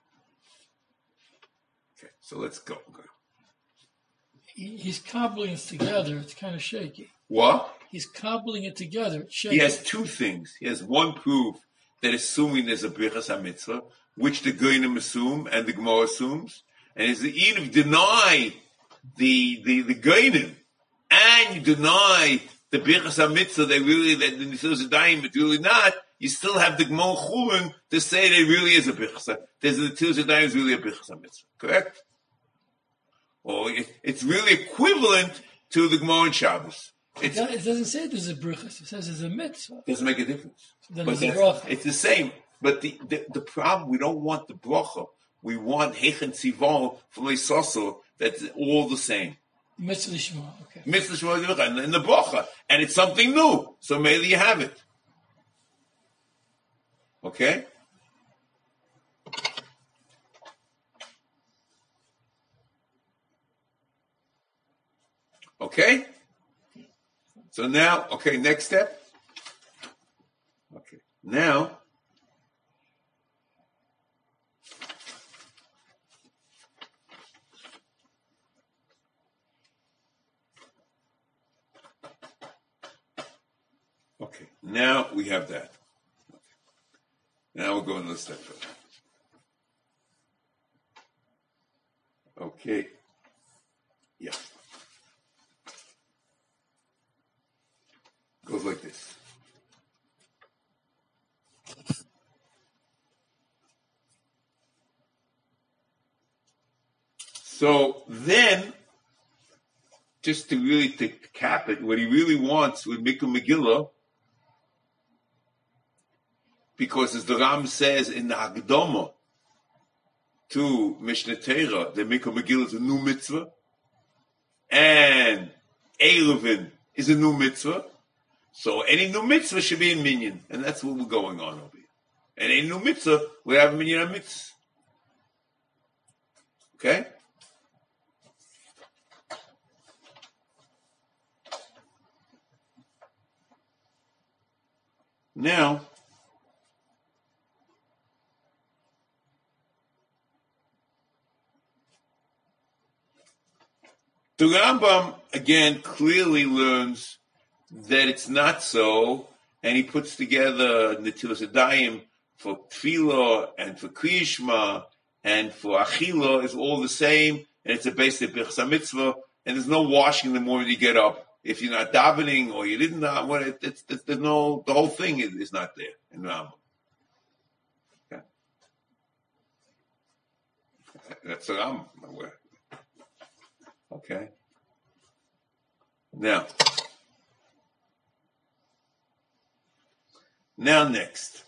Okay, so let's go. go. He, he's cobbling it together. It's kind of shaky. What? He's cobbling it together. It's shaky. He has two things. He has one proof that assuming there's a Birchas HaMitzvah, which the Goyim assume and the Gemara assumes, and is even if you deny the the the Goyim and you deny the Birchas HaMitzvah, they really that the Nesilas Yadayim, but really not. You still have the Gemara Chulin to say there really is a Birchas. There's the Nesilas Yadayim is really a Birchas HaMitzvah, correct? Or it, it's really equivalent to the Gemara in Shabbos. It's, it doesn't say there's a Birchas. It says there's a mitzvah. Doesn't make a difference. Then but there's a bracha. It's the same. But the, the, the problem, we don't want the bracha. We want Hechen Tzivon from Leisaso. That's all the same. Mitzvah Shema, okay. Mitzvah Shema and, and the bracha. And it's something new. So maybe you have it. Okay? Okay? So now, okay, next step. Okay, now, okay, now we have that. Okay. Now we're going another step further. Okay, yeah. Goes like this. So then, just to really to cap it, what he really wants with Miku Megillah, because as the Ram says in the Hagdama to Mishnah Torah, the Miku Megillah is a new mitzvah, and Eruvin is a new mitzvah. So any new mitzvah should be in minyan, and that's what we're going on over here. And any new mitzvah, we have a minyan on mitzvah. Okay? Now, the Rambam, again, clearly learns that it's not so, and he puts together Netilas Yadayim for Tefillah and for Kriyishma and for Achila is all the same, and it's a basic Birchas HaMitzvah, and there's no washing the morning you get up. If you're not davening or you didn't daven, well, it, it's, it's, there's no, the whole thing is, is not there in Rambam. Okay. That's what I'm aware. Okay. Now, Now next.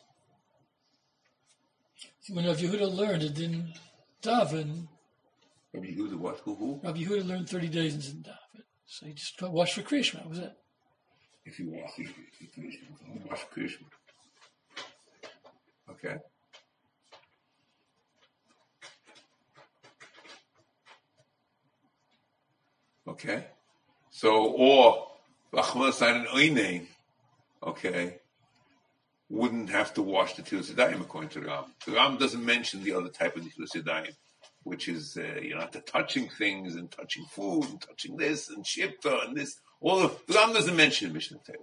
So when Rabbi Yehuda learned it didn't daven. Rabbi Yehuda what? Who? Who? Rabbi Yehuda learned thirty days and didn't daven. So he just washed for Kriyishma. That was it. If you wash, you wash for Kriyishma. Okay. Okay. So, or Bachmas an Oine. Okay. wouldn't have to wash the Tilas Yadayim according to the Ram. The Ram doesn't mention the other type of Tilas Yadayim, which is, uh, you know, after touching things and touching food and touching this and Shipta and this. All of the Ram doesn't mention Mishnah Torah.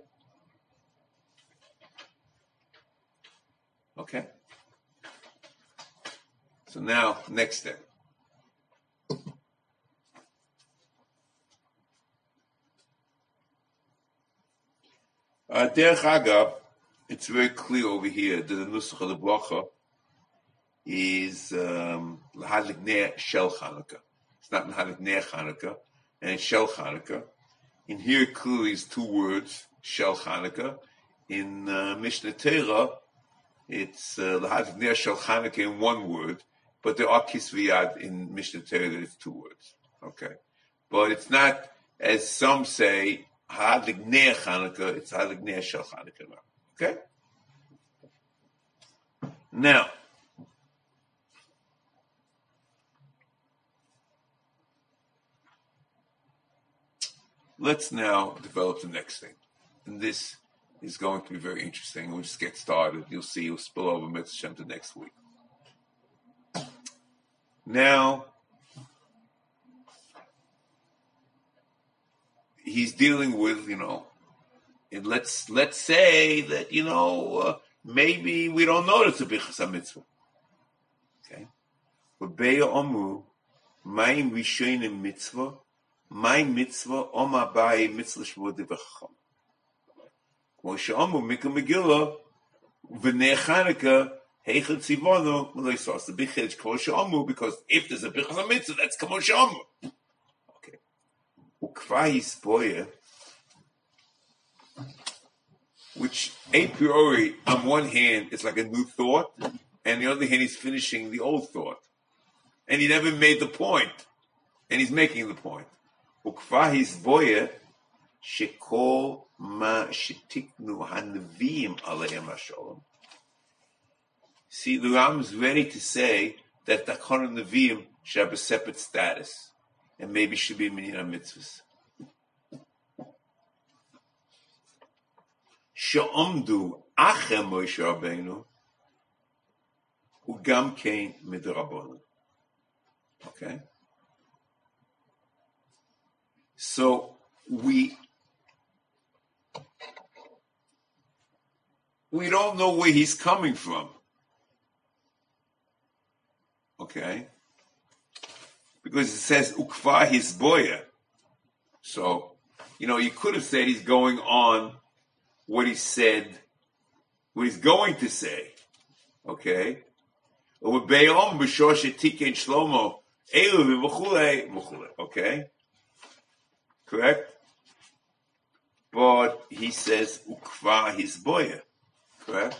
Okay? So now, next step. Uh, Derech Agav, it's very clear over here that the Nusach of the Bracha is L'hadlik Ner Shel Chanukah. It's not L'hadlik Ner Chanukah, and it's Shel Chanukah. In here clearly is two words, Shel Chanukah. In uh, Mishnah Torah, it's L'hadlik Ner Shel Chanukah in one word, but there are Kisviyad in Mishnah Torah that it's two words. Okay. But it's not, as some say, Hadlik Ner Chanukah, it's Hadlik Ner Shel Chanukah now. Okay? Now, let's now develop the next thing. And this is going to be very interesting. We'll just get started. You'll see, you'll spill over Mitzvah Shem to next week. Now, he's dealing with, you know, and let's let's say that, you know, uh, maybe we don't know it's a Bichas HaMitzvah. Okay? But Beya Omu, Mayim Rishonim Mitzvah, My Mitzvah, Oma Bayi Mitzvah Shvua Devacham. Kmo she'omu Mikra Megillah, V'nei Chanukah, Heichel Tzivonu, L'loi Sos. The big chiddush, Kmo she'omu, because if there's a Bichas HaMitzvah, that's Kmo she'omu. Okay. Ukva Hispoye, which a priori, on one hand, is like a new thought, and the other hand, he's finishing the old thought. And he never made the point, and he's making the point. Ukva Hispoye, Shekol Ma Shetiknu Hanavim Aleim HaSholom. See, the Ram is ready to say that Takon Nevi'im should have a separate status, and maybe should be Minyan HaMitzvahs. She'omdu Achem Moshe Rabbeinu Ugam Kein Midrabanan. Okay? So, we we don't know where he's coming from. Okay? Because it says Ukva Hisboya. So, you know, you could have said he's going on what he said, what he's going to say. Okay? Okay? Correct? But he says Ukva Hisboya. Correct?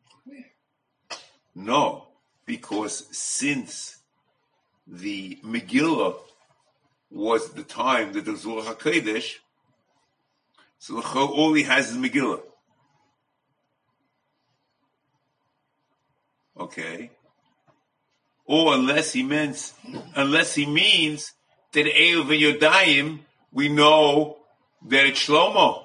No, because since the Megillah was the time that the Zohar HaKodesh, so all he has is Megillah. Okay? Or unless he means, unless he means that Erev and Yodayim, we know that it's Shlomo.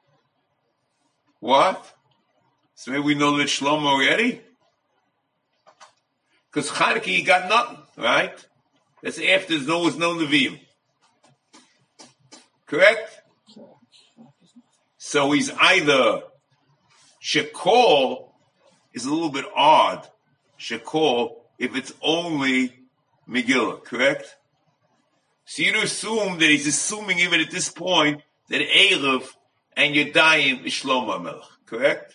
What? So maybe we know that it's Shlomo already? Because Chanukah, he got nothing, right? That's after there's no, no Nevi'im. Correct? So he's either Shekol is a little bit odd. Shekol, if it's only Megillah, correct? So you'd assume that he's assuming even at this point that Erev and Yodayim is Shlomo HaMelech, correct?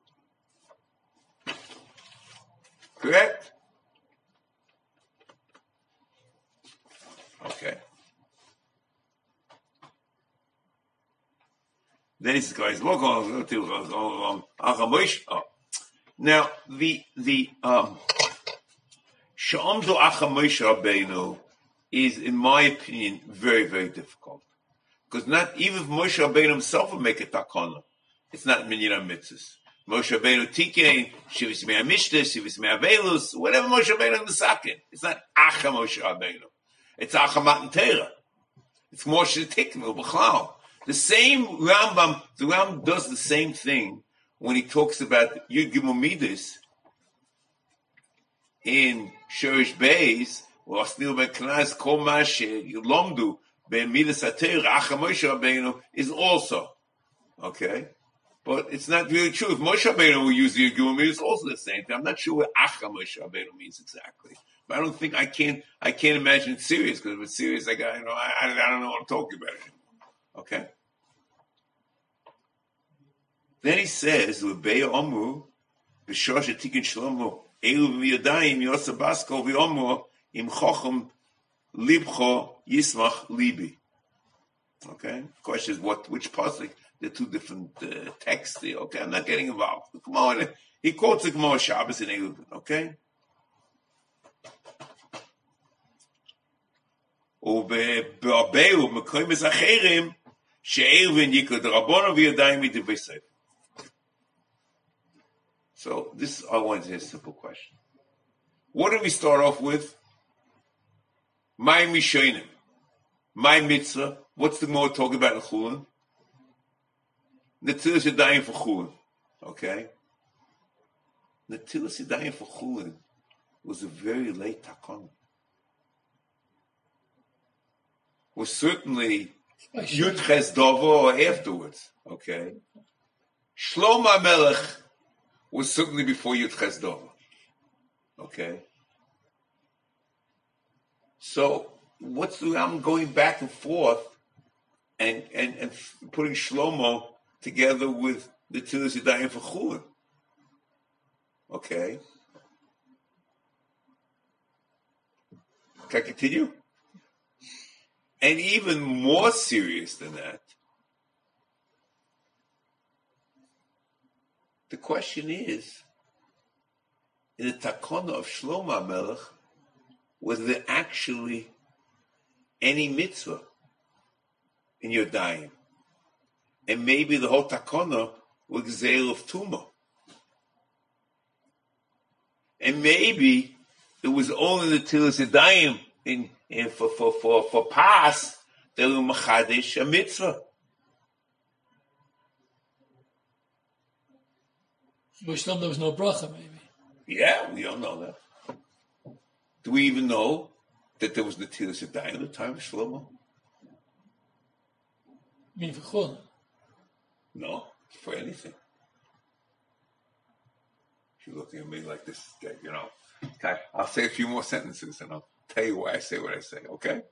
Correct? Okay. Then he says, guys, look on. Now, the the um, She'omdu Acha Moshe Rabbeinu is, in my opinion, very, very difficult. Because not even if Moshe Rabbeinu himself would make a takana, it's not Minyan HaMitzvahs. Moshe Rabbeinu Tikein, Shivis Mei HaMishtes, Shivis Mei HaVelus, whatever Moshe Rabbeinu Misakin. It's not Acha Moshe Rabbeinu. It's Acha Matan Torah. It's Moshe Tiknu B'chlal. The same Rambam, the Rambam does the same thing when he talks about Yud Gimel Midas in Shurish Beis, or Asnil Ben Knaz Kol Mashe Yulomdu Ben Midas Ater Acha Moshe Rabbeinu is also okay, but it's not really true. If Moshe Rabbeinu will use the Yud Gimel Midas, it's also the same thing. I'm not sure what Acha Moshe Rabbeinu means exactly, but I don't think I can't I can't imagine it's serious, because if it's serious, I got you know I, I don't know what I'm talking about anymore. Okay. Then he says, "Lebei Omru b'shor shetikin shlomo elu v'yadayim yosa basko v'omru im chochem libcho yismach libi." Okay. The question is, what? Which pasuk? They're two different uh, texts there. Okay, I'm not getting involved. Come on, he quotes the Gemara Shabbos in Eruvin. Okay. ובארבעו מקומות אחרים שארווין יקרא דרבנן וידיים מדברי ספר. So this, I want to ask a simple question. What did we start off with? My Mishonim. My Mitzvah. What's the Gemara talking about in Chulin? Netilas Yadayim for Chulin. Okay? Netilas Yadayim for Chulin was a very late takon. Was certainly Yud Ches Dovo or afterwards. Okay? Shlomo Melech was certainly before Yud Ches Dovo. Okay? So, what's the, I'm going back and forth and, and, and putting Shlomo together with the Netilas Yadayim for Chulin. Okay? Can I continue? And even more serious than that, the question is, in the takona of Shlomo Melech, was there actually any mitzvah in your dying? And maybe the whole takona was Gzeil of Tumah. And maybe it was only the Netilas Yadayim in, in for, for, for, for Pas that were Machadish a mitzvah. Which there was no bracha, maybe. Yeah, we don't know that. Do we even know that there was Netilas Yadayim at the time of Shlomo? You mean for Chulin? No, for anything. You're looking at me like this, you know. Okay, I'll say a few more sentences and I'll tell you why I say what I say, okay?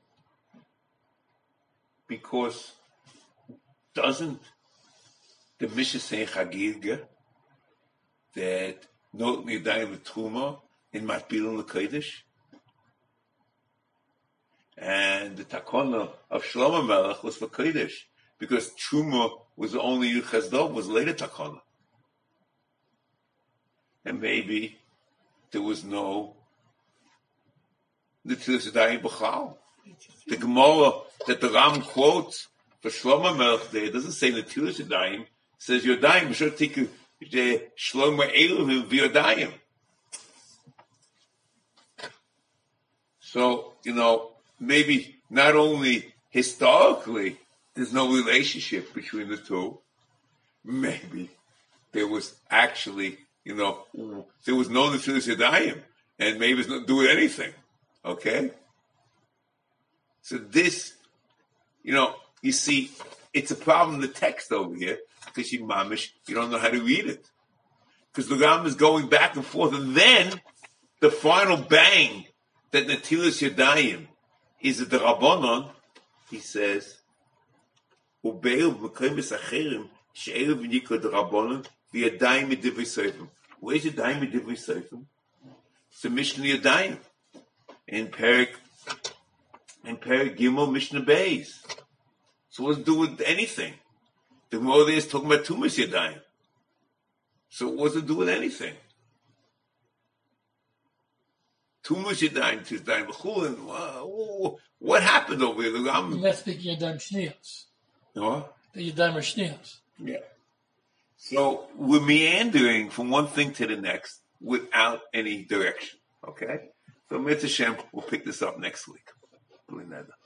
Because doesn't the Mishnah say Chagirga that not Yadayim L'Truma in Matbilin L'Kodesh? And the Takona of Shlomo Melech was for Kodesh, because Truma was only Yud Ches Dov, was later Takona. And maybe there was no Netilas Yadayim B'chal. The Gemara that the Ram quotes for Shlomo Melech there doesn't say Netilas Yadayim, it says Yadayim, B'shor Tiku Shlomo Eluvim V'Yadayim. So, you know, maybe not only historically there's no relationship between the two, maybe there was actually, you know, there was no Netilas Yadayim, and maybe it's not doing anything. Okay? So this, you know, you see, it's a problem in the text over here, because you mamish, you don't know how to read it. Because the Ram is going back and forth, and then the final bang that Netilas Yadayim is a D'Rabbanan, he says, Ubeil b'koymes acherim she'elu v'nikra D'Rabbanan v'yadayim midivri seifim. Where's Yadayim midivri seifim? It's the Mishnah Yadayim in Perik in Perik Gimel Mishnah Beis. So what's to do with anything? The Gemara there is talking about Tumas Yadayim. So what's to do with anything? Tumas Yadayim, Tumas Yadayim B'chulin. What happened over here? You're not speaking Yadayim Shniyos. What? The Yadayim are Shniyos. Yeah. So we're meandering from one thing to the next without any direction. Okay? So Mitzvah Shem, we'll pick this up next week.